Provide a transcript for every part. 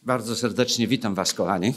Bardzo serdecznie witam was, kochani.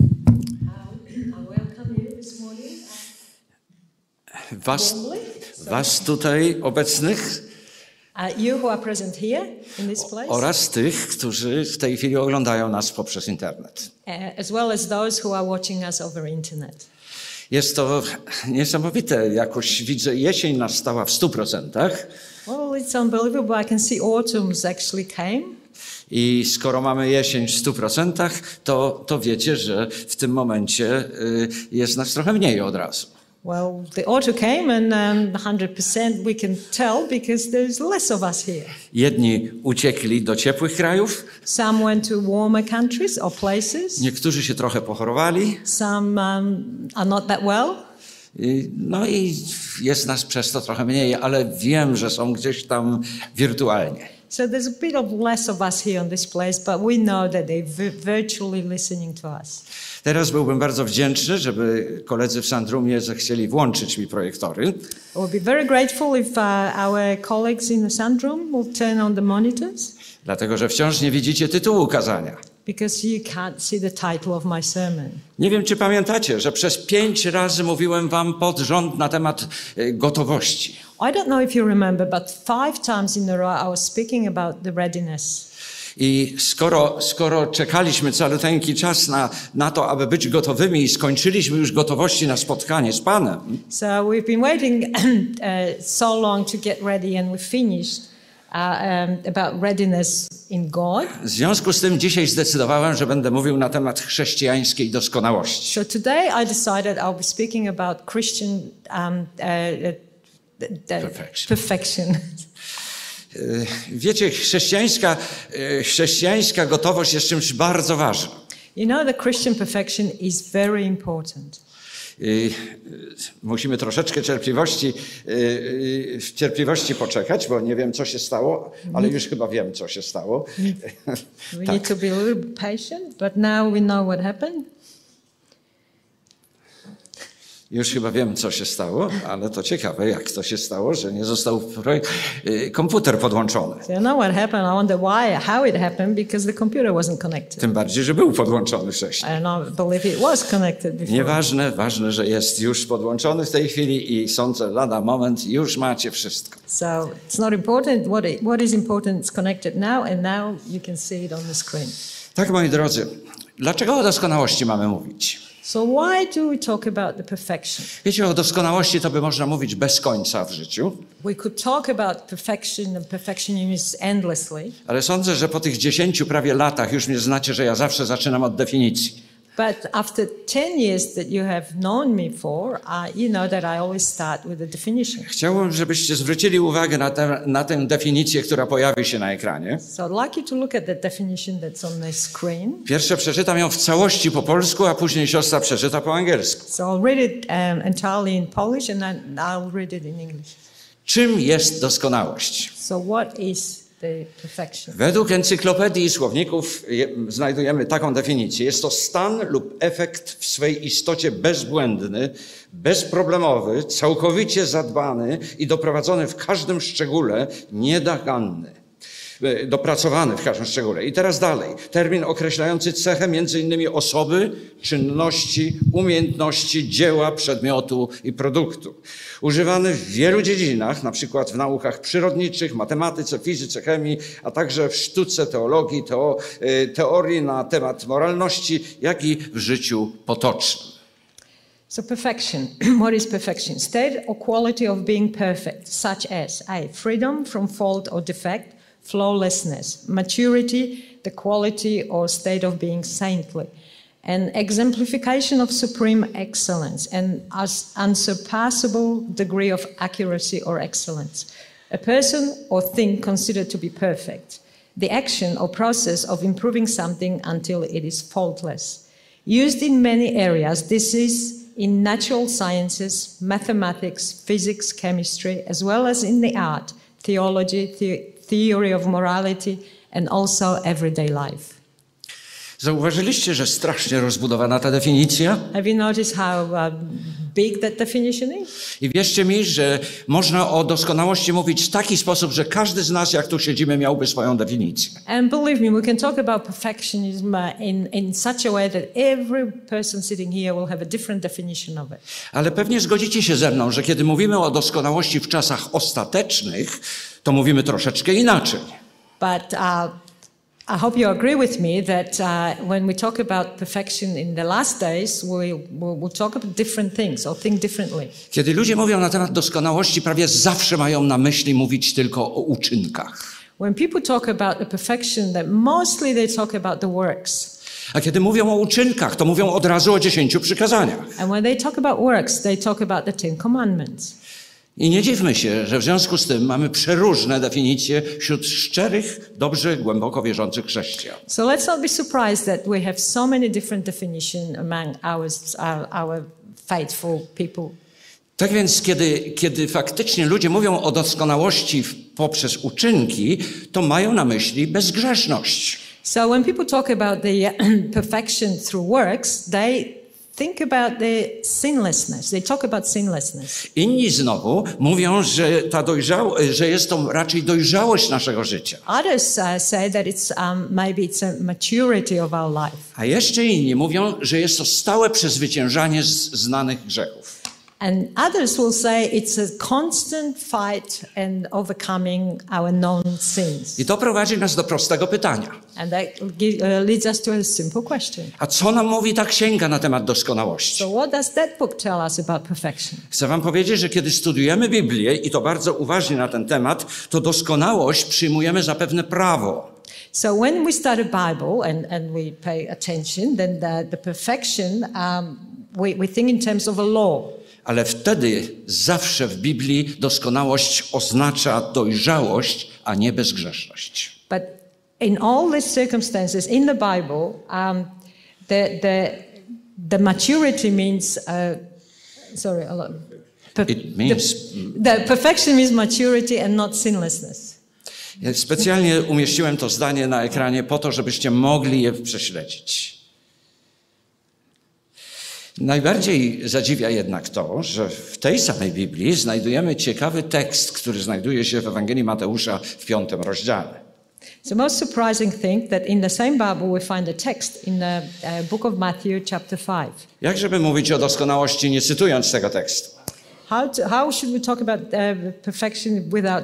Was tutaj obecnych you who are present here in this place, oraz tych, którzy w tej chwili oglądają nas poprzez internet. as well as those who are watching us over internet. Jest to niesamowite. Jakoś widzę, jesień nastała w 100%. Well, it's unbelievable. I can see autumn's actually came. I skoro mamy jesień w 100%, to wiecie, że w tym momencie jest nas trochę mniej od razu. Well, the autumn came and 100% we can tell because there's less of us here. Jedni uciekli do ciepłych krajów. Some went to warmer countries or places. Niektórzy się trochę pochorowali. Some are not that well. No i jest nas przez to trochę mniej, ale wiem, że są gdzieś tam wirtualnie. So there's a bit of less of us here on this place, but we know that they're virtually listening to us. Teraz byłbym bardzo wdzięczny, żeby koledzy w Sandrumie zechcieli włączyć mi projektory. I would be very grateful if our colleagues in the Sandroom will turn on the monitors. Dlatego, że wciąż nie widzicie tytułu kazania. Because you can't see the title of my sermon. Nie wiem, czy pamiętacie, że przez 5 razy mówiłem wam pod rząd na temat gotowości. I don't know if you remember, but 5 times in a row I was speaking about the readiness. I skoro czekaliśmy caluteńki czas na to, aby być gotowymi i skończyliśmy już gotowości na spotkanie z Panem. So we've been waiting so long to get ready and we finished about readiness in God. W związku z tym dzisiaj zdecydowałem, że będę mówił na temat chrześcijańskiej doskonałości. So today I decided I'll be speaking about Christian perfection. Wiecie, chrześcijańska gotowość jest czymś bardzo ważnym. You know, the Christian perfection is very important. Musimy troszeczkę cierpliwości poczekać, bo nie wiem, co się stało, ale już chyba wiem, co się stało. We need to be a little bit patient, but now we know what happened. Już chyba wiem, co się stało, ale to ciekawe, jak to się stało, że nie został komputer podłączony. So you know what happened? I wonder how it happened, because the computer wasn't connected. Tym bardziej, że był podłączony wcześniej. I don't believe it was connected before. Nieważne, ważne, że jest już podłączony w tej chwili i sądzę, lada moment, już macie wszystko. So it's not important. What is important is connected now, and now you can see it on the screen. Tak, moi drodzy, dlaczego o doskonałości mamy mówić? So why do we talk about the perfection? Wiecie, o doskonałości to by można mówić bez końca w życiu. We could talk about perfection and perfectionism endlessly. Ale sądzę, że po tych 10 prawie latach już mnie znacie, że ja zawsze zaczynam od definicji. But after 10 years that you have known me for, you know that I always start with a definition. Chciałbym, żebyście zwrócili uwagę na tę definicję, która pojawi się na ekranie. So I'd like you to look at the definition that's on the screen. Pierwsze przeczytam ją w całości po polsku, a później siostra przeczyta po angielsku. So I'll read it entirely in Polish and then I'll read it in English. Czym jest doskonałość? So what is the perfection? Według encyklopedii i słowników znajdujemy taką definicję. Jest to stan lub efekt w swej istocie bezbłędny, bezproblemowy, całkowicie zadbany i doprowadzony w każdym szczególe, nienaganny. Dopracowany w każdym szczególe. I teraz dalej. Termin określający cechę między innymi osoby, czynności, umiejętności, dzieła, przedmiotu i produktu. Używany w wielu dziedzinach, na przykład w naukach przyrodniczych, matematyce, fizyce, chemii, a także w sztuce, teologii, teorii na temat moralności, jak i w życiu potocznym. So perfection. What is perfection? State or quality of being perfect, such as freedom from fault or defect, flawlessness, maturity, the quality or state of being saintly, an exemplification of supreme excellence, an unsurpassable degree of accuracy or excellence, a person or thing considered to be perfect, the action or process of improving something until it is faultless. Used in many areas, this is in natural sciences, mathematics, physics, chemistry, as well as in the art, theology, theory of morality, and also everyday life. Zauważyliście, że strasznie rozbudowana ta definicja? Have you noticed how big that definition is? I wierzcie mi, że można o doskonałości mówić w taki sposób, że każdy z nas, jak tu siedzimy, miałby swoją definicję. And believe me, we can talk about perfectionism in such a way that every person sitting here will have a different definition of it. Ale pewnie zgodzicie się ze mną, że kiedy mówimy o doskonałości w czasach ostatecznych, to mówimy troszeczkę inaczej. But I hope you agree with me that when we talk about perfection in the last days, we'll talk about different things or think differently. Kiedy ludzie mówią na temat doskonałości, prawie zawsze mają na myśli mówić tylko o uczynkach. When people talk about the perfection, that mostly they talk about the works. A kiedy mówią o uczynkach, to mówią od razu o 10 przykazaniach. And when they talk about works, they talk about the 10 commandments. I nie dziwmy się, że w związku z tym mamy przeróżne definicje wśród szczerych, dobrze, głęboko wierzących chrześcijan. So let's not be surprised that we have so many different definitions among our faithful people. Tak więc, kiedy faktycznie ludzie mówią o doskonałości poprzez uczynki, to mają na myśli bezgrzeszność. So when people talk about the perfection through works, they think about the sinlessness. They talk about sinlessness. Inni znowu mówią, że jest to raczej dojrzałość naszego życia. Others say that maybe it's a maturity of our life. A jeszcze inni mówią, że jest to stałe przezwyciężanie znanych grzechów. And others will say it's a constant fight and overcoming our known sins. I to prowadzi nas do prostego pytania. And that leads us to a simple question. A co nam mówi ta księga na temat doskonałości? So what does that book tell us about perfection? Chcę wam powiedzieć, że kiedy studujemy Biblię, i to bardzo uważnie na ten temat, to doskonałość przyjmujemy za pewne prawo. So when we study Bible and we pay attention, then the perfection, we think in terms of a law. Ale wtedy zawsze w Biblii doskonałość oznacza dojrzałość, a nie bezgrzeszność. But in all these circumstances in the Bible, the maturity means It means the perfection means maturity and not sinlessness. Ja specjalnie umieściłem to zdanie na ekranie po to, żebyście mogli je prześledzić. Najbardziej zadziwia jednak to, że w tej samej Biblii znajdujemy ciekawy tekst, który znajduje się w Ewangelii Mateusza w 5 rozdziale. The most surprising thing that in the same Bible we find a text in the book of Matthew chapter 5. Jak żeby mówić o doskonałości nie cytując tego tekstu? How should we talk about perfection without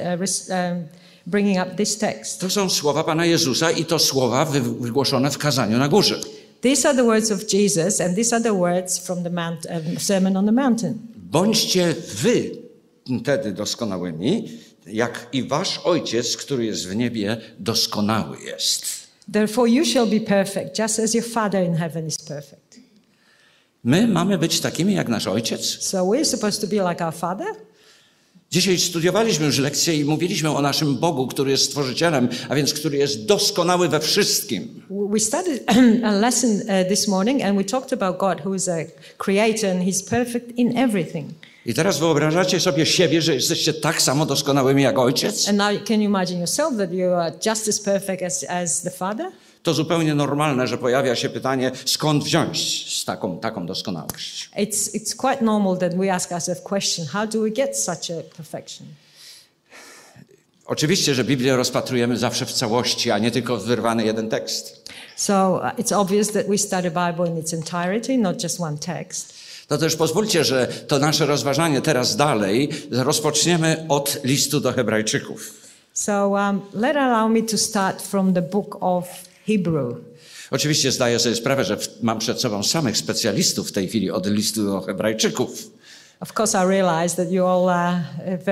bringing up this text? To są słowa Pana Jezusa i to słowa wygłoszone w kazaniu na górze. These are the words of Jesus and these are the words from the Sermon on the Mountain. Bądźcie wy wtedy doskonałymi, jak i wasz Ojciec, który jest w niebie, doskonały jest. Therefore you shall be perfect, just as your Father in heaven is perfect. My mamy być takimi jak nasz Ojciec? So we're supposed to be like our Father? Dzisiaj studiowaliśmy już lekcję i mówiliśmy o naszym Bogu, który jest Stworzycielem, a więc który jest doskonały we wszystkim. We studied a lesson this morning and we talked about God who is a creator and he's perfect in everything. I teraz wyobrażacie sobie siebie, że jesteście tak samo doskonałymi jak Ojciec? And now can you imagine yourself that you are just as perfect as the Father? To zupełnie normalne, że pojawia się pytanie, skąd wziąć taką doskonałość. It's quite normal that we ask ourselves the question, how do we get such a perfection? Oczywiście, że Biblię rozpatrujemy zawsze w całości, a nie tylko wyrwany jeden tekst. So it's obvious that we study Bible in its entirety, not just one text. To też pozwólcie, że to nasze rozważanie teraz dalej rozpoczniemy od listu do Hebrajczyków. So allow me to start from the book of Hebrew. Oczywiście zdaję sobie sprawę, że mam przed sobą samych specjalistów w tej chwili od listu do Hebrajczyków. Of course, I realize that you all are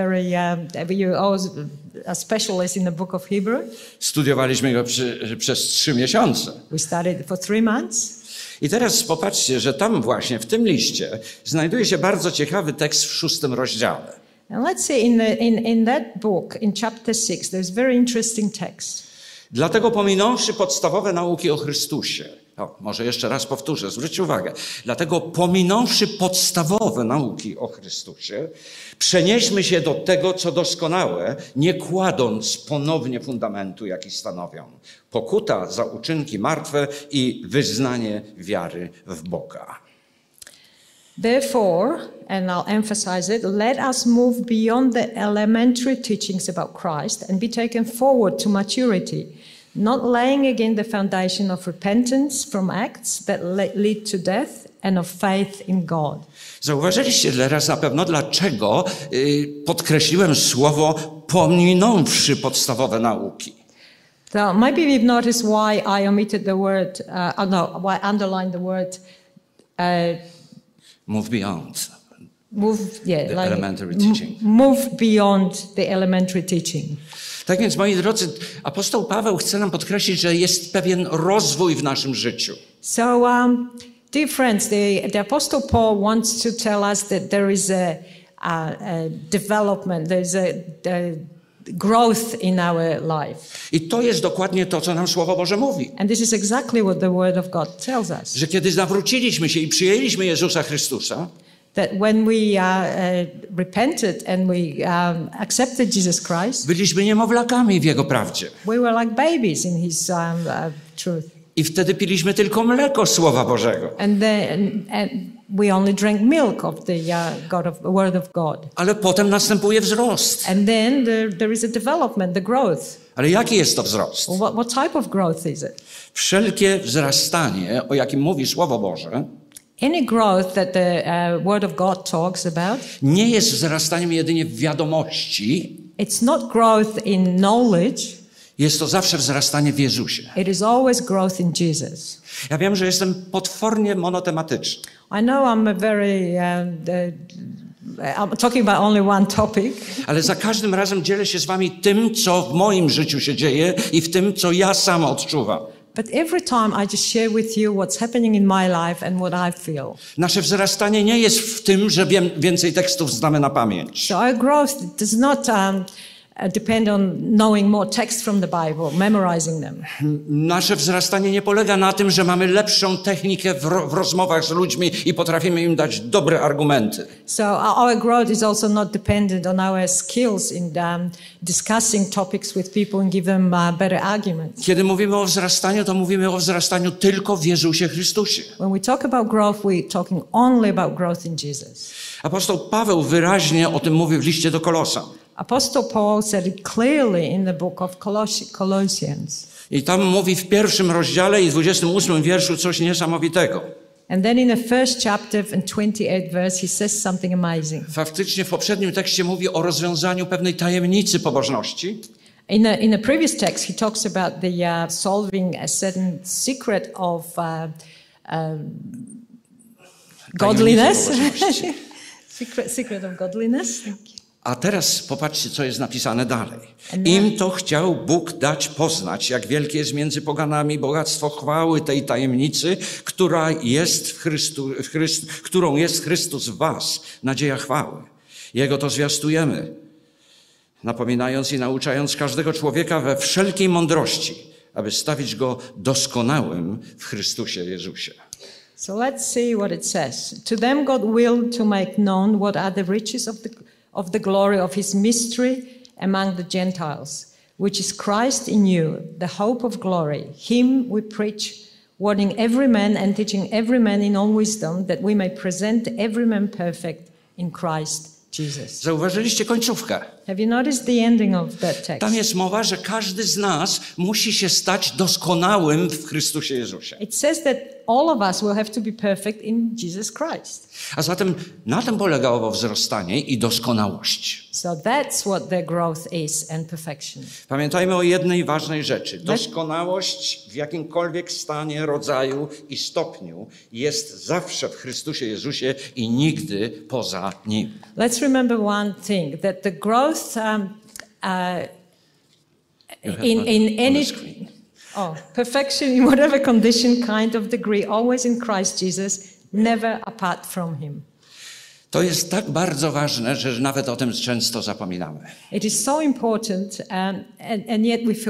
you all are specialists in the book of Hebrew. Studiowaliśmy go przez 3 miesiące. We studied it for 3 months. I teraz popatrzcie, że tam właśnie w tym liście znajduje się bardzo ciekawy tekst w 6 rozdziale. And let's see in that book, in chapter 6, there's a very interesting text. Dlatego pominąwszy podstawowe nauki o Chrystusie, Może jeszcze raz powtórzę, zwróćcie uwagę. Dlatego pominąwszy podstawowe nauki o Chrystusie, przenieśmy się do tego, co doskonałe, nie kładąc ponownie fundamentu, jaki stanowią pokuta za uczynki martwe i wyznanie wiary w Boga. Therefore, and I'll emphasize it, let us move beyond the elementary teachings about Christ and be taken forward to maturity, not laying again the foundation of repentance from acts that lead to death and of faith in God. Zauważyliście teraz na pewno, dlaczego podkreśliłem słowo pominąwszy podstawowe nauki. So maybe you've noticed why I omitted the word, why I underlined the word Move beyond the elementary teaching. Move beyond the elementary teaching. Tak więc, moi drodzy, apostoł Paweł chce nam podkreślić, że jest pewien rozwój w naszym życiu. So, dear friends, the Apostle Paul wants to tell us that there is a development, there's a growth in our life. I to jest dokładnie to, co nam Słowo Boże mówi. And this is exactly what the Word of God tells us. Że kiedy nawróciliśmy się i przyjęliśmy Jezusa Chrystusa, That when we repented and we accepted Jesus Christ, byliśmy niemowlakami w Jego prawdzie. we were like babies in His truth. I wtedy piliśmy tylko mleko Słowa Bożego. And we only drank milk of the Word of God. Ale potem następuje wzrost. And then there is a development, the growth. Ale jaki jest to wzrost? Well, what type of growth is it? Wszelkie wzrastanie, o jakim mówi Słowo Boże, Any growth that the Word of God talks about, nie jest wzrastaniem jedynie w wiadomości, it's not growth in knowledge, jest to zawsze wzrastanie w Jezusie. it is always growth in Jesus. Ja wiem, że jestem potwornie monotematyczny, I know I'm a very, I'm talking about only one topic, ale za każdym razem dzielę się z wami tym, co w moim życiu się dzieje i w tym, co ja sam odczuwam. but every time I just share with you what's happening in my life and what I feel. Nasze wzrastanie nie jest w tym, że więcej tekstów znamy na pamięć. So our growth does not depend on knowing more text from the Bible, memorizing them. Nasze wzrastanie nie polega na tym, że mamy lepszą technikę w rozmowach z ludźmi i potrafimy im dać dobre argumenty. So our growth is also not dependent on our skills in discussing topics with people and give them better arguments. Kiedy mówimy o wzrastaniu, to mówimy o wzrastaniu tylko w Jezusie Chrystusie. When we talk about growth, we're talking only about growth in Jesus. Apostoł Paweł wyraźnie o tym mówi w liście do Kolosan. Apostle Paul said it clearly in the book of Colossians. I tam mówi w 1 rozdziale i 28 wierszu coś niesamowitego. And then in the first chapter and 28th verse, he says something amazing. Faktycznie w poprzednim tekście mówi o rozwiązaniu pewnej tajemnicy pobożności. In the previous text, he talks about the solving a certain secret of godliness. secret of godliness. A teraz popatrzcie, co jest napisane dalej. Im to chciał Bóg dać poznać, jak wielkie jest między poganami bogactwo chwały tej tajemnicy, którą jest Chrystus w was, nadzieja chwały. Jego to zwiastujemy, napominając i nauczając każdego człowieka we wszelkiej mądrości, aby stawić go doskonałym w Chrystusie Jezusie. So let's see what it says. To them God willed to make known what are the riches of the glory of his mystery among the Gentiles, which is Christ in you, the hope of glory. Him we preach, warning every man and teaching every man in all wisdom, that we may present every man perfect in Christ Jesus. Zauważyliście końcówkę? Have you noticed the ending of that text? Tam jest mowa, że każdy z nas musi się stać doskonałym w Chrystusie Jezusie. It says that all of us will have to be perfect in Jesus Christ. A zatem na tym polega owo wzrastanie i doskonałość. So that's what the growth is and perfection. Pamiętajmy o jednej ważnej rzeczy. Doskonałość w jakimkolwiek stanie, rodzaju i stopniu jest zawsze w Chrystusie Jezusie i nigdy poza Nim. Let's remember one thing, that the growth in any perfection in whatever condition, kind of degree, always in Christ Jesus, never apart from Him. To jest tak bardzo ważne, że nawet o tym często zapominamy. It is so important, and yet we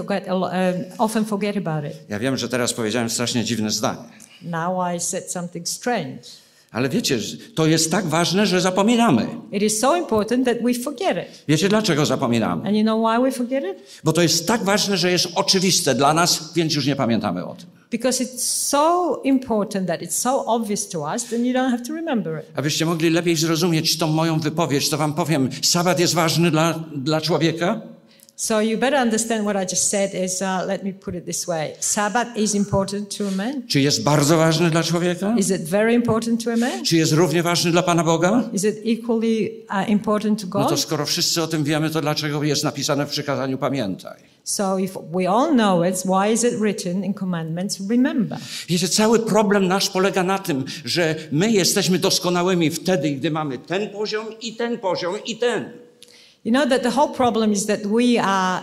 often forget about it. Ja wiem, że teraz powiedziałem strasznie dziwne zdanie. Now I said something strange. Ale wiecie, to jest tak ważne, że zapominamy. It is so important that we forget it. Wiecie, dlaczego zapominamy? And you know why we forget it? Bo to jest tak ważne, że jest oczywiste dla nas, więc już nie pamiętamy o tym. Because it's so important that it's so obvious to us, then you don't have to remember it. Abyście mogli lepiej zrozumieć tą moją wypowiedź, to wam powiem, sabat jest ważny dla człowieka? So you better understand what I just said is, let me put it this way. Sabbath is important to a man. Czy jest bardzo ważny dla człowieka? Is it very important to a man? Czy jest równie ważny dla Pana Boga? Is it equally important to No to God? skoro wszyscy o tym wiemy, to dlaczego jest napisane w przykazaniu pamiętaj? So if we all know it, why is it written in commandments? Remember. Wiecie, cały problem nasz polega na tym, że my jesteśmy doskonałymi wtedy, gdy mamy ten poziom i ten poziom i ten. You know that the whole problem is that we are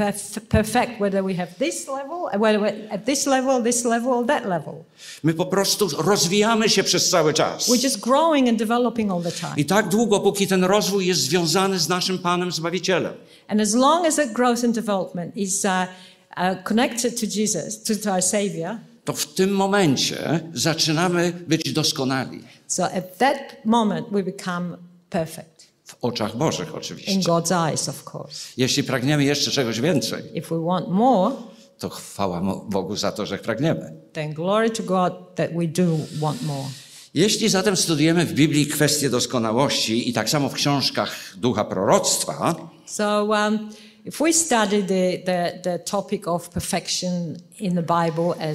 perfect whether we have this level, whether we're at this level, or that level. My po prostu rozwijamy się przez cały czas. We're just growing and developing all the time. I tak długo, póki ten rozwój jest związany z naszym Panem Zbawicielem. And as long as that growth and development is connected to Jesus, to our Savior, To w tym momencie zaczynamy być doskonali. so at that moment we become perfect. W oczach Bożych In oczywiście. God's eyes, of course. Jeśli pragniemy jeszcze czegoś więcej, If we want more, to chwała Bogu za to, że pragniemy. then glory to God that we do want more. Jeśli zatem studujemy w Biblii kwestie doskonałości i tak samo w książkach ducha proroctwa, So if we study the topic of perfection in the Bible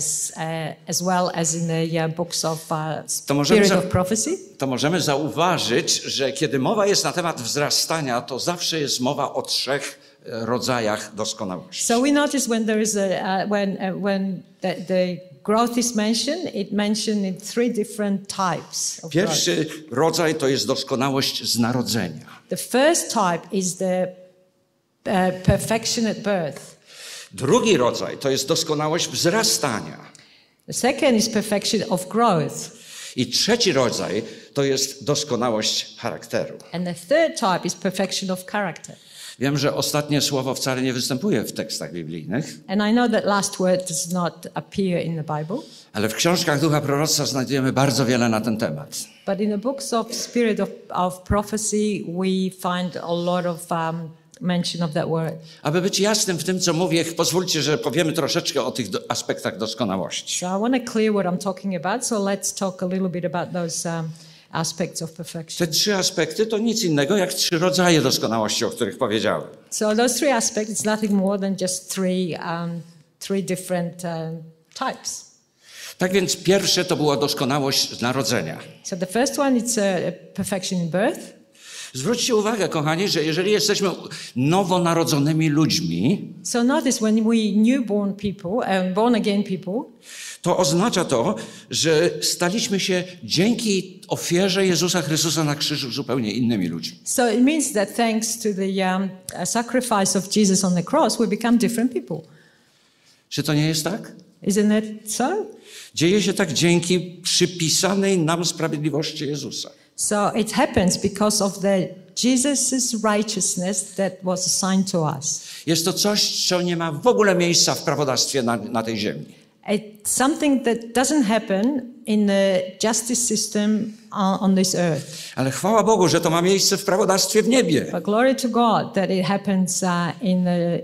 as well as in the books of Spirit of Prophecy, to możemy zauważyć, że kiedy mowa jest na temat wzrastania, to zawsze jest mowa o 3 rodzajach doskonałości. so we notice when there is when the growth is mentioned, it mentioned in 3 different types of growth. Pierwszy rodzaj to jest doskonałość z narodzenia. The first type is the perfection at birth. Drugi rodzaj to jest doskonałość wzrastania. The second is perfection of growth. I trzeci rodzaj to jest doskonałość charakteru. And the third type is perfection of character. Wiem, że ostatnie słowo wcale nie występuje w tekstach biblijnych, And I know that last word does not appear in the Bible, ale w książkach ducha proroctwa znajdujemy bardzo wiele na ten temat. but in the books of Spirit of Prophecy, we find a lot of mention of that word. Aby być jasnym w tym, co mówię, pozwólcie, że powiemy troszeczkę o tych aspektach doskonałości. So I want to clear what I'm talking about, so let's talk a little bit about those aspects of perfection. Te 3 aspekty to nic innego jak 3 rodzaje doskonałości, o których powiedziałem. So those 3 aspects, it's nothing more than just three different types. Tak więc pierwsze to była doskonałość z narodzenia. So the first one, it's perfection in birth. Zwróćcie uwagę, kochani, że jeżeli jesteśmy nowonarodzonymi ludźmi, So notice when we newborn people, born again people, to oznacza to, że staliśmy się dzięki ofierze Jezusa Chrystusa na krzyżu zupełnie innymi ludźmi. so it means that thanks to the sacrifice of Jesus on the cross, we become different people. Czy to nie jest tak? Isn't it so? Dzieje się tak dzięki przypisanej nam sprawiedliwości Jezusa. So it happens because of Jesus's righteousness that was assigned to us. Jest to coś, co nie ma w ogóle miejsca w prawodawstwie na tej ziemi. It's something that doesn't happen in the justice system on this earth. Ale chwała Bogu, że to ma miejsce w prawodawstwie w niebie. But glory to God that it happens in the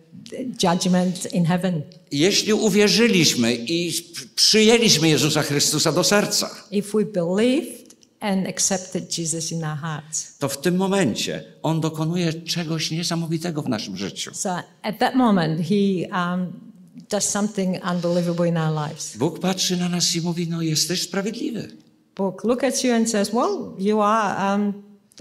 judgment in heaven. Jeśli uwierzyliśmy i przyjęliśmy Jezusa Chrystusa do serca, If we believed and accepted Jesus in our hearts. to w tym momencie On dokonuje czegoś niesamowitego w naszym życiu. So at that moment, He does something unbelievable in our lives. Bóg patrzy na nas i mówi, no jesteś sprawiedliwy. Bóg look at you and says, well, you are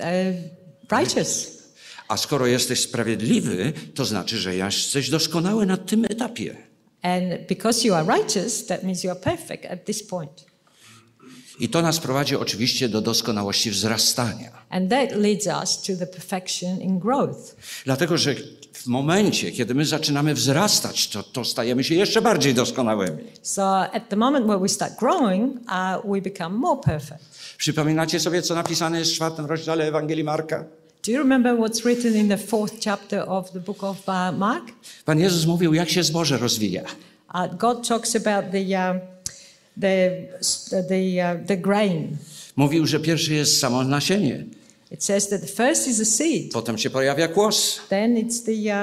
righteous. A skoro jesteś sprawiedliwy, to znaczy, że jesteś doskonały na tym etapie. And because you are righteous, that means you are perfect at this point. I to nas prowadzi oczywiście do doskonałości wzrastania. And that leads us to the perfection in growth. Dlatego, że w momencie, kiedy my zaczynamy wzrastać, to stajemy się jeszcze bardziej doskonałymi. So at the moment where we start growing, we become more perfect. Przypominacie sobie, co napisane jest w 4 rozdziale Ewangelii Marka? Do you remember what's written in the 4th chapter of the book of Mark? Pan Jezus mówił, jak się zboże rozwija. God talks about the grain. Mówił, że pierwszy jest samo nasienie, It says that the first is a seed. potem się pojawia kłos, Then it's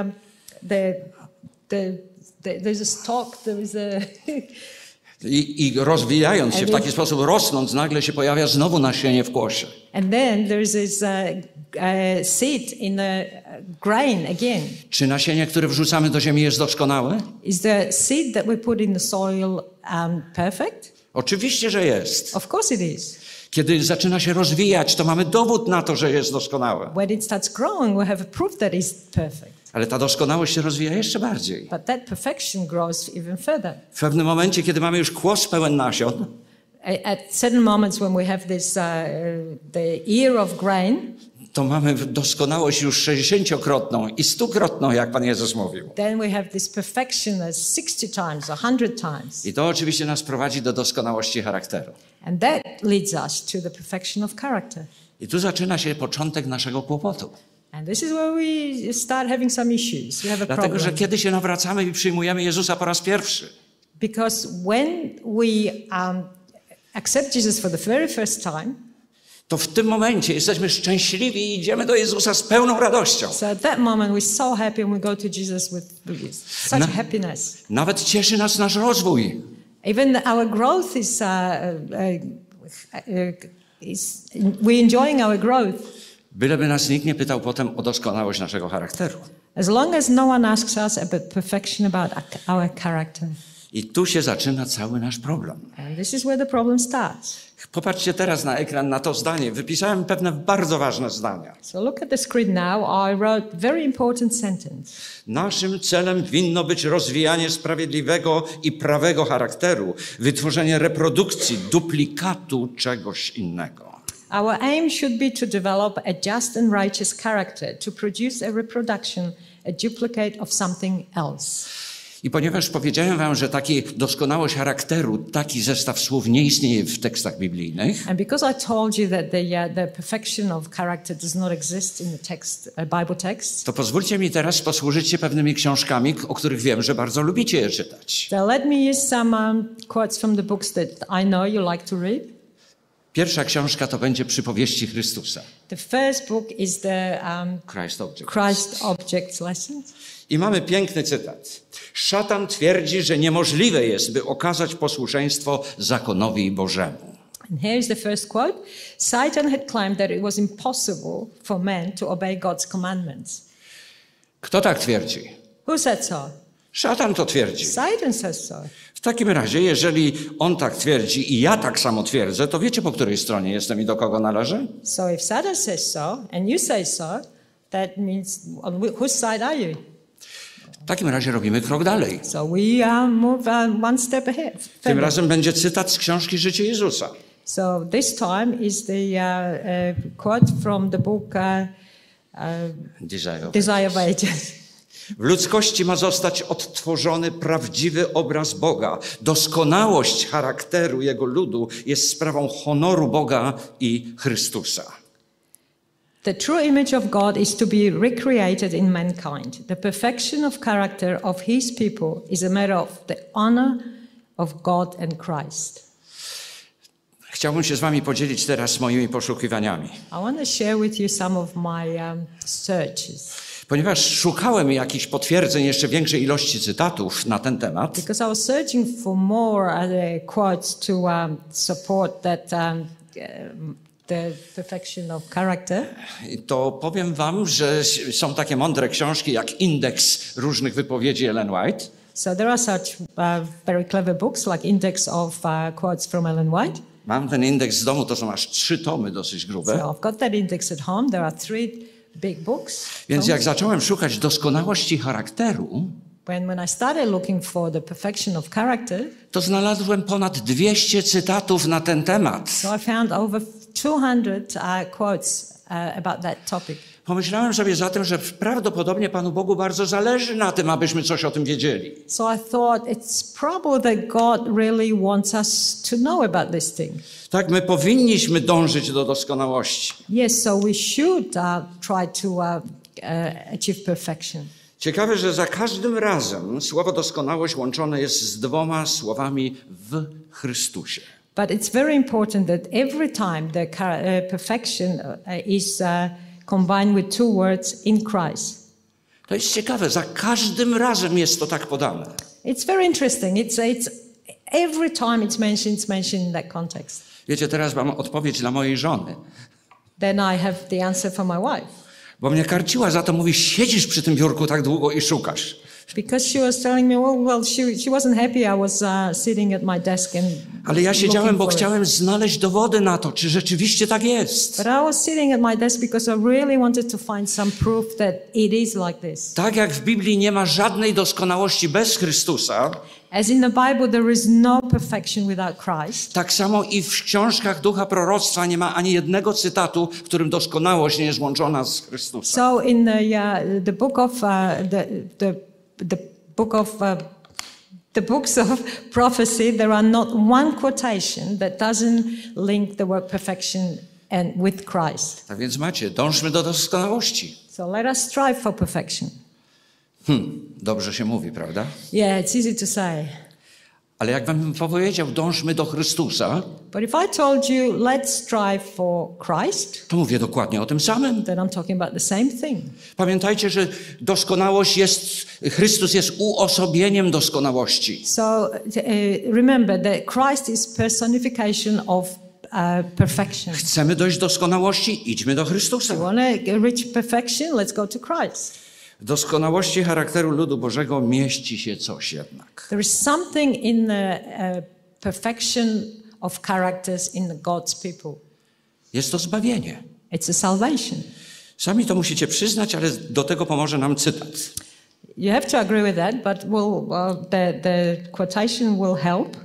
there's a stalk, there is a i rozwijając się w taki sposób, rosnąc, nagle się pojawia znowu nasienie w kłosie. and then there's this seed in the grain again. Czy nasienie, które wrzucamy do ziemi, jest doskonałe? Is the seed that we put in the soil perfect? Oczywiście, że jest. Of course it is. Kiedy zaczyna się rozwijać, to mamy dowód na to, że jest doskonałe. When it starts growing, we have a proof that it's perfect. Ale ta doskonałość się rozwija jeszcze bardziej. But that perfection grows even further. W pewnym momencie, kiedy mamy już kłos pełen nasion, At certain moments when we have this, the ear of grain, to mamy doskonałość już 60-krotną i 100-krotną, jak Pan Jezus mówił. then we have this perfection as 60 times, 100 times. I to oczywiście nas prowadzi do doskonałości charakteru. And that leads us to the perfection of character. I tu zaczyna się początek naszego kłopotu. And this is where we start having some issues. We have a Dlatego, że problem. kiedy się nawracamy i przyjmujemy Jezusa po raz pierwszy, Because when we accept Jesus for the very first time, to w tym momencie jesteśmy szczęśliwi i idziemy do Jezusa z pełną radością. so at that moment we're so happy and we go to Jesus with such happiness. Nawet cieszy nas nasz rozwój. Even our growth we're enjoying our growth. Byleby nas nikt nie pytał potem o doskonałość naszego charakteru. As long as no one asks us about perfection about our character. I tu się zaczyna cały nasz problem. And this is where the problem starts. Popatrzcie teraz na ekran, na to zdanie. Wypisałem pewne bardzo ważne zdania. So look at the screen now. I wrote a very important sentence. Naszym celem winno być rozwijanie sprawiedliwego i prawego charakteru, wytworzenie reprodukcji, duplikatu czegoś innego. Our aim should be to develop a just and righteous character, to produce a reproduction, a duplicate of something else. I ponieważ powiedziałem wam, że taki doskonałość charakteru, taki zestaw słów nie istnieje w tekstach biblijnych, And because I told you that the perfection of character does not exist in the text, Bible text, to pozwólcie mi teraz posłużyć się pewnymi książkami, o których wiem, że bardzo lubicie je czytać. so let me use some quotes from the books that I know you like to read. Pierwsza książka to będzie Przypowieści Chrystusa. The first book is the Christ Object. Christ Objects Lessons. I mamy piękny cytat. Szatan twierdzi, że niemożliwe jest, by okazać posłuszeństwo zakonowi Bożemu. And here is the first quote. Satan had claimed that it was impossible for men to obey God's commandments. Kto tak twierdzi? Who said so? Szatan to twierdzi. Satan says so. W takim razie, jeżeli on tak twierdzi i ja tak samo twierdzę, to wiecie, po której stronie jestem i do kogo należę? So if Satan says so and you say so, that means on whose side are you? W takim razie robimy krok dalej. So we move one step ahead. Tym further. razem będzie cytat z książki Życie Jezusa. So this time is the quote from the book Desire of Ages. W ludzkości ma zostać odtworzony prawdziwy obraz Boga. Doskonałość charakteru Jego ludu jest sprawą honoru Boga i Chrystusa. The true image of God is to be recreated in mankind. The perfection of character of His people is a matter of the honor of God and Christ. Chciałbym się z wami podzielić teraz moimi poszukiwaniami. I want to share with you some of my searches. Ponieważ szukałem jakichś potwierdzeń jeszcze większej ilości cytatów na ten temat, Because I was searching for more quotes to support that the perfection of character. to powiem wam, że są takie mądre książki jak Indeks różnych wypowiedzi Ellen White. So there are such very clever books like Index of Quotes from Ellen White. Mam ten indeks z domu, to są aż 3 tomy dosyć So grube. I've got that index at home. There are 3 big books. Więc jak zacząłem szukać doskonałości charakteru, When I started looking for the perfection of character, to znalazłem ponad 200 cytatów na ten temat. so I found over 200 quotes about that topic. Pomyślałem sobie zatem, że prawdopodobnie Panu Bogu bardzo zależy na tym, abyśmy coś o tym wiedzieli. So I thought it's probable that God really wants us to know about this thing. Tak, my powinniśmy dążyć do doskonałości. Yes, so we should try to achieve perfection. Ciekawe, że za każdym razem słowo doskonałość łączone jest z dwoma słowami w Chrystusie. But it's very important that every time the perfection is combined with two words in Christ. To jest ciekawe, za każdym razem jest to tak podane. It's very interesting. It's every time it's mentioned in that context. Wiecie, teraz mam odpowiedź dla mojej żony. Then I have the answer for my wife. Bo mnie karciła za to, mówi, siedzisz przy tym biurku tak długo i szukasz. Because she was telling me, she wasn't happy I was sitting at my desk and Ale ja siedziałem, bo looking for it. chciałem znaleźć dowody na to, czy rzeczywiście tak jest. But I was sitting at my desk because I really wanted to find some proof that it is like this. Tak jak w Biblii nie ma żadnej doskonałości bez Chrystusa, As in the Bible there is no perfection without Christ. tak samo i w książkach Ducha Proroctwa nie ma ani jednego cytatu, w którym doskonałość nie jest łączona z Chrystusem. So in the book of the books of prophecy, there are not one quotation that doesn't link the word perfection and with Christ. Tak więc macie, dążmy do doskonałości. So let us strive for perfection. Dobrze się mówi, prawda? Yeah, it's easy to say. Ale jak wam powiedział, dążmy do Chrystusa, But if I told you, let's strive for Christ, to mówię dokładnie o tym samym. then I'm talking about the same thing. Pamiętajcie, że doskonałość jest, Chrystus jest uosobieniem doskonałości. So remember that Christ is personification of perfection. Chcemy dojść do doskonałości? Idźmy do Chrystusa. You want to reach perfection? Let's go to Christ. W doskonałości charakteru ludu Bożego mieści się coś jednak. There is something in the perfection of characters in God's people. Jest to zbawienie. It's a salvation. Sami to musicie przyznać, ale do tego pomoże nam cytat. You have to agree with that, but the quotation will help.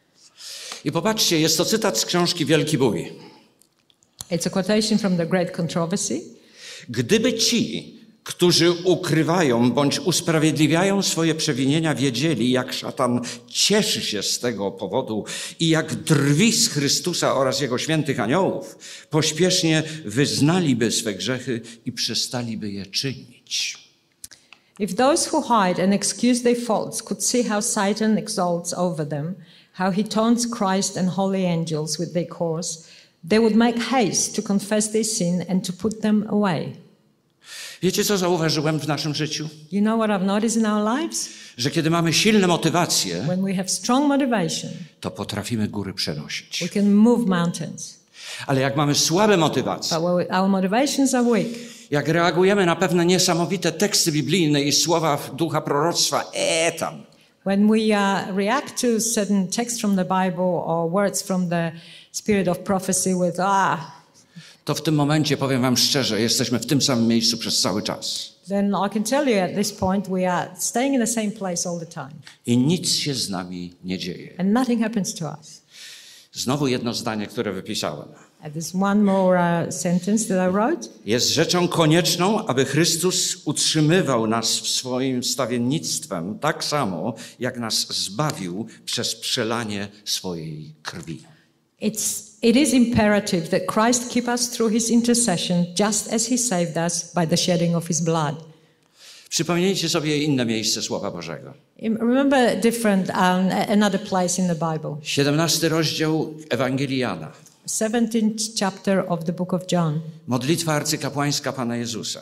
I popatrzcie, jest to cytat z książki Wielki Bój. It's a quotation from the Great Controversy. Gdyby ci, którzy ukrywają bądź usprawiedliwiają swoje przewinienia, wiedzieli, jak szatan cieszy się z tego powodu i jak drwi z Chrystusa oraz Jego świętych aniołów, pośpiesznie wyznaliby swe grzechy i przestaliby je czynić. If those who hide and excuse their faults could see how Satan exalts over them, how he taunts Christ and holy angels with their cause, they would make haste to confess their sin and to put them away. Wiecie, co zauważyłem w naszym życiu? You know what I've noticed in our lives? Że kiedy mamy silne motywacje, When we have strong motivation, to potrafimy góry przenosić. we can move mountains. Ale jak mamy słabe motywacje, But when our motivations are weak, jak reagujemy na pewne niesamowite teksty biblijne i słowa ducha proroctwa, tam. when we react to certain texts from the Bible or words from the spirit of prophecy with, to w tym momencie, powiem wam szczerze, jesteśmy w tym samym miejscu przez cały czas. then I can tell you at this point we are staying in the same place all the time. I nic się z nami nie dzieje. And nothing happens to us. Znowu jedno zdanie, które wypisałem. And there's one more sentence that I wrote. Jest rzeczą konieczną, aby Chrystus utrzymywał nas w swoim wstawiennictwem tak samo, jak nas zbawił przez przelanie swojej krwi. It is imperative that Christ keep us through his intercession just as he saved us by the shedding of his blood. Przypomnijcie sobie inne miejsce Słowa Bożego. Remember another place in the Bible. 17 rozdział Ewangelii Jana. 17th chapter of the book of John. Modlitwa arcykapłańska Pana Jezusa.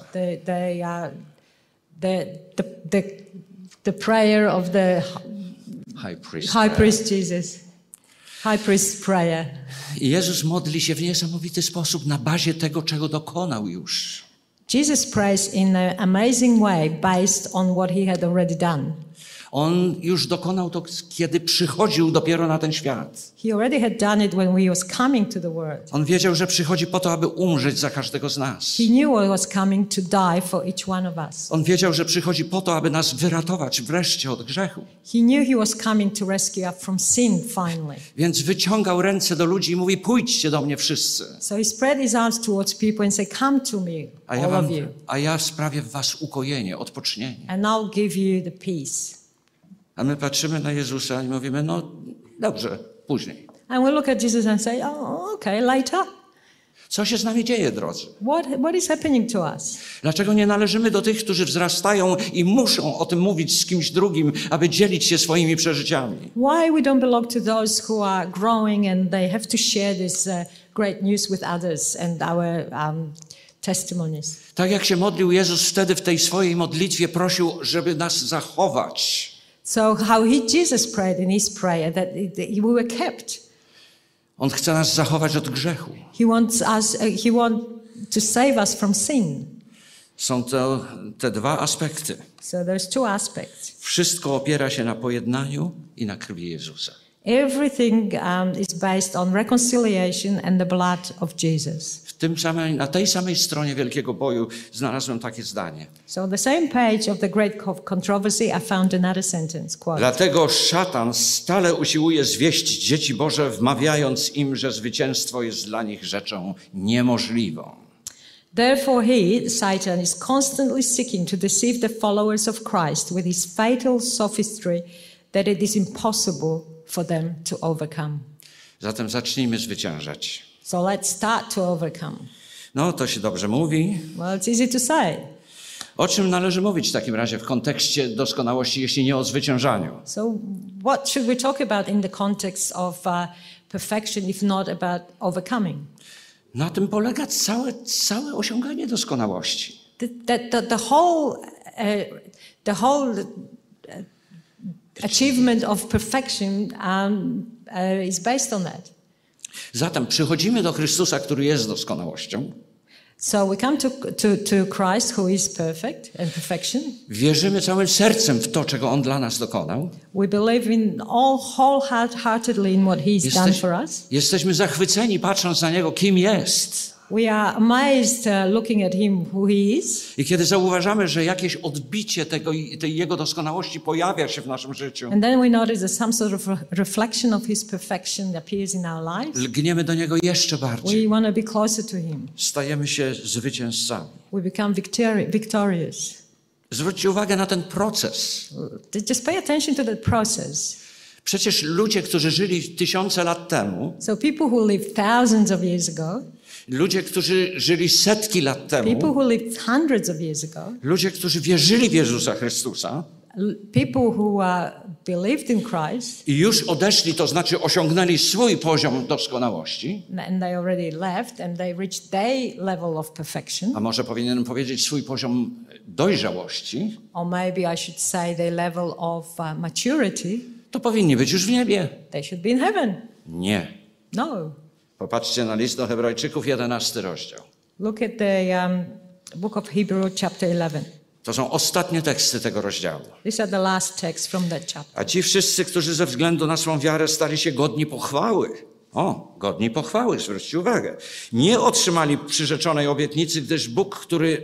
The prayer of the high priest Jesus. High priest's prayer. I Jezus modli się w niesamowity sposób na bazie tego, czego dokonał już. Jesus prays in an amazing way based on what he had already done. On już dokonał to, kiedy przychodził dopiero na ten świat. He already had done it when he was coming to the world. On wiedział, że przychodzi po to, aby umrzeć za każdego z nas. He knew he was coming to die for each one of us. On wiedział, że przychodzi po to, aby nas wyratować wreszcie od grzechu. He knew he was coming to rescue us from sin finally. Więc wyciągał ręce do ludzi i mówi, pójdźcie do mnie wszyscy. So he spread his arms towards people and said, come to me, all of you, A ja sprawię w was ukojenie, odpocznienie. and I'll give you the peace. A my patrzymy na Jezusa i mówimy, no dobrze, później. And we look at Jesus and say, oh, okay, later. Co się z nami dzieje, drodzy? What is happening to us? Dlaczego nie należymy do tych, którzy wzrastają i muszą o tym mówić z kimś drugim, aby dzielić się swoimi przeżyciami? Why we don't belong to those who are growing and they have to share this great news with others and our testimonies? Tak jak się modlił Jezus wtedy w tej swojej modlitwie, prosił, żeby nas zachować. So how Jesus prayed in his prayer that we were kept. On chce nas zachować od grzechu. He wants to save us from sin. Są to te dwa aspekty. So there's two aspects. Wszystko opiera się na pojednaniu i na krwi Jezusa. Everything is based on reconciliation and the blood of Jesus. Na tej samej stronie wielkiego boju znalazłem takie zdanie. So on the same page of the great controversy I found another sentence, quote. Dlatego szatan stale usiłuje zwieść dzieci Boże, wmawiając im, że zwycięstwo jest dla nich rzeczą niemożliwą. Therefore Satan is constantly seeking to deceive the followers of Christ with his fatal sophistry that it is impossible for them to overcome. Zatem zacznijmy zwyciężać. So let's start to overcome. No, to się dobrze mówi. Well, it's easy to say. O czym należy mówić w takim razie w kontekście doskonałości, jeśli nie o zwyciężaniu? So what should we talk about in the context of perfection, if not about overcoming? Na tym polega całe osiąganie doskonałości. The whole achievement of perfection is based on that. Zatem przychodzimy do Chrystusa, który jest doskonałością. So we come to Christ, who is perfect and perfection. Wierzymy całym sercem w to, czego On dla nas dokonał. We believe in wholeheartedly in what He's done for us. Jesteśmy zachwyceni, patrząc na Niego, kim jest. We are amazed looking at Him, who He is. I kiedy zauważamy, że jakieś odbicie tej Jego doskonałości pojawia się w naszym życiu, And then we notice that some sort of reflection of His perfection appears in our lives. lgniemy do Niego jeszcze bardziej. We want to be closer to Him. Stajemy się zwycięzcami. We become victorious. Zwróćcie uwagę na ten proces. Just pay attention to that process. Przecież ludzie, którzy żyli tysiące lat temu, So people who lived thousands of years ago, ludzie, którzy żyli setki lat people temu, who lived hundreds of years ago, ludzie, którzy wierzyli w Jezusa Chrystusa people who believed in Christ, i już odeszli, to znaczy osiągnęli swój poziom doskonałości, and they already left and they reached their level of perfection, a może powinienem powiedzieć swój poziom dojrzałości, or maybe I should say their level of maturity, to powinni być już w niebie. they should be in heaven. Nie. No. Popatrzcie na list do Hebrajczyków, 11 rozdział. Look at the book of Hebrews, chapter 11. To są ostatnie teksty tego rozdziału. These are the last texts from that chapter. A ci wszyscy, którzy ze względu na swą wiarę stali się godni pochwały. Godni pochwały, zwróćcie uwagę. Nie otrzymali przyrzeczonej obietnicy, gdyż Bóg, który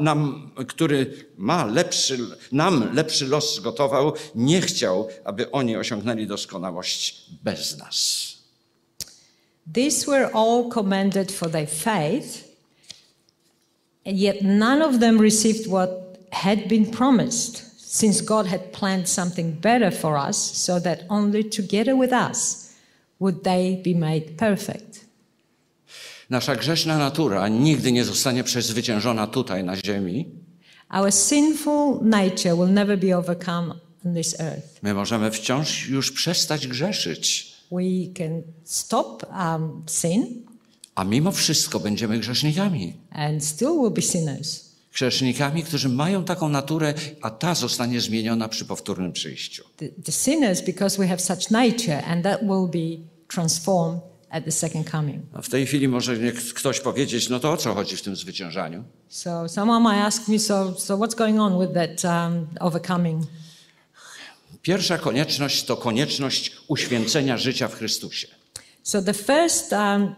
nam lepszy los zgotował, nie chciał, aby oni osiągnęli doskonałość bez nas. These were all commended for their faith, and yet none of them received what had been promised, since God had planned something better for us, so that only together with us would they be made perfect. Nasza grzeszna natura nigdy nie zostanie przezwyciężona tutaj na ziemi. Our sinful nature will never be overcome on this earth. My możemy wciąż już przestać grzeszyć, We can stop sin a mimo wszystko będziemy grzesznikami. and still will be sinners. Grzesznikami, którzy mają taką naturę, a ta zostanie zmieniona przy powtórnym przyjściu. The sinners, because we have such nature, and that will be transformed at the second coming. A w tej chwili może ktoś powiedzieć, no to o co chodzi w tym zwyciężaniu? So someone might ask me, so what's going on with that overcoming? Pierwsza konieczność to konieczność uświęcenia życia w Chrystusie. So the first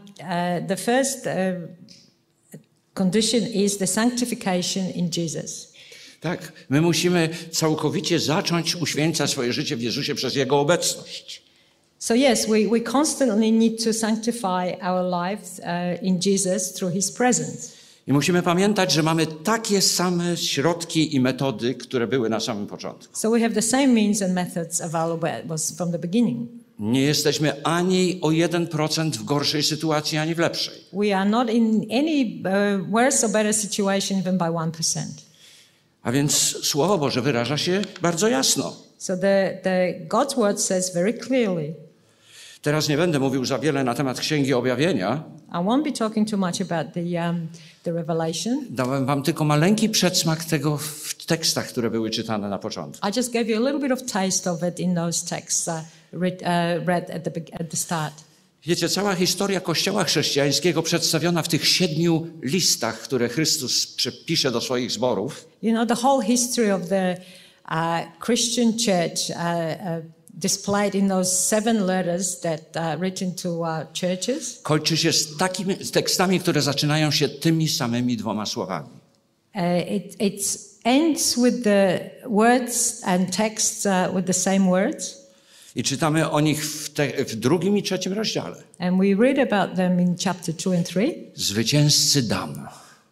condition is the sanctification in Jesus. Tak, my musimy całkowicie zacząć uświęcać swoje życie w Jezusie przez Jego obecność. So yes, we constantly need to sanctify our lives in Jesus through His presence. I musimy pamiętać, że mamy takie same środki i metody, które były na samym początku. So we have the same means and methods available as was from the beginning. Nie jesteśmy ani o 1% w gorszej sytuacji, ani w lepszej. We are not in any worse or better situation even by 1%. A więc Słowo Boże wyraża się bardzo jasno. So the God's word says very clearly. Teraz nie będę mówił za wiele na temat Księgi Objawienia. I won't be talking too much about the Revelation. Dałem wam tylko maleńki przedsmak tego w tekstach, które były czytane na początku. I just gave you a little bit of taste of it in those texts read at the start. Wiecie, cała historia Kościoła chrześcijańskiego przedstawiona w tych 7 listach, które Chrystus pisze do swoich zborów, You know, the whole history of the Christian church displayed in those 7 letters that are written to churches. kończy się z takimi tekstami, które zaczynają się tymi samymi 2 słowami. It ends with the words and texts with the same words. I czytamy o nich w 2 i 3 rozdziale. And we read about them in chapter 2 and 3. Zwycięzcy dam.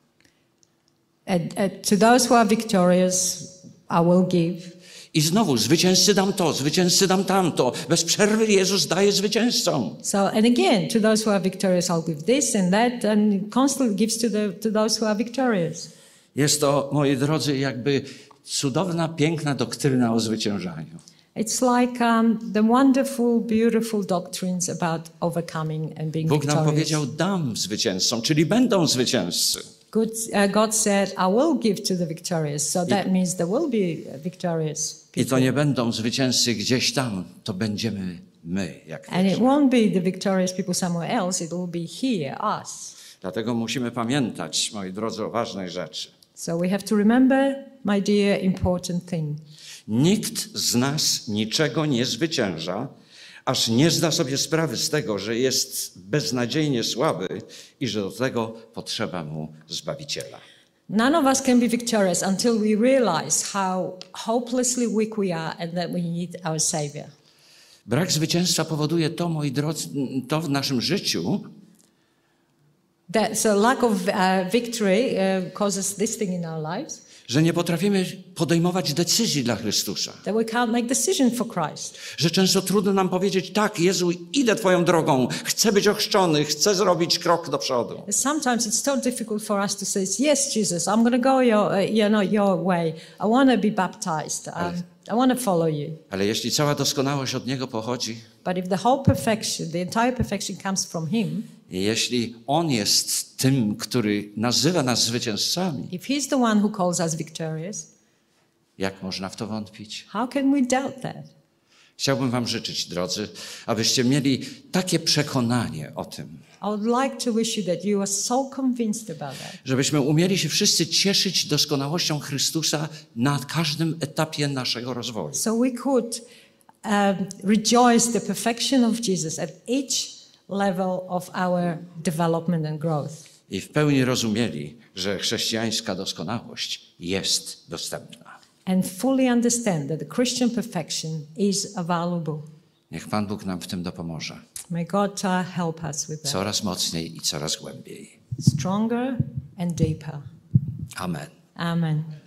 To those who are victorious, I will give. I znowu, zwycięzcy dam to, zwycięzcy dam tamto. Bez przerwy Jezus daje zwycięzcom. So, and again, to those who are victorious, I'll give this and that, and constantly gives to those who are victorious. Jest to, moi drodzy, jakby cudowna, piękna doktryna o zwyciężaniu. It's like the wonderful, beautiful doctrines about overcoming and being Bóg nam victorious. powiedział, dam zwycięzcom, czyli będą zwycięzcy. God said, I will give to the victorious. So that means there will be victorious I to people. nie będą zwycięzcy gdzieś tam, to będziemy my, jak And it wiesz. won't be the victorious people somewhere else, it will be here, us. Dlatego musimy pamiętać, moi drodzy, o ważnej rzeczy. So we have to remember, my dear, important thing. Nikt z nas niczego nie zwycięża, aż nie zda sobie sprawy z tego, że jest beznadziejnie słaby i że do tego potrzeba mu Zbawiciela. None of us can be victorious until we realize how hopelessly weak we are and that we need our Savior. Brak zwycięstwa powoduje to, moi drodzy, to w naszym życiu, So lack of victory causes this thing in our lives, że nie potrafimy podejmować decyzji dla Chrystusa. that we can't make decisions for Christ. Że często trudno nam powiedzieć, tak, Jezu, idę Twoją drogą, chcę być ochrzczony, chcę zrobić krok do przodu. Sometimes it's so difficult for us to say, yes, Jesus, I'm going to go your way. I want to be baptized. I want to follow you. Ale jeśli cała doskonałość od Niego pochodzi, But if the whole perfection, the entire perfection comes from Him, i jeśli On jest tym, który nazywa nas zwycięzcami, if He's the one who calls us victorious, jak można w to wątpić? how can we doubt that? Chciałbym wam życzyć, drodzy, abyście mieli takie przekonanie o tym, I would like to wish you that you are so convinced about that. żebyśmy umieli się wszyscy cieszyć doskonałością Chrystusa na każdym etapie naszego rozwoju. So we could rejoice the perfection of Jesus at each level of our development and growth. I w pełni rozumieli, że chrześcijańska doskonałość jest dostępna. And fully understand that the Christian perfection is available. Niech Pan Bóg nam w tym dopomoże. May God help us with that. Coraz mocniej i coraz głębiej. Stronger and deeper. Amen. Amen.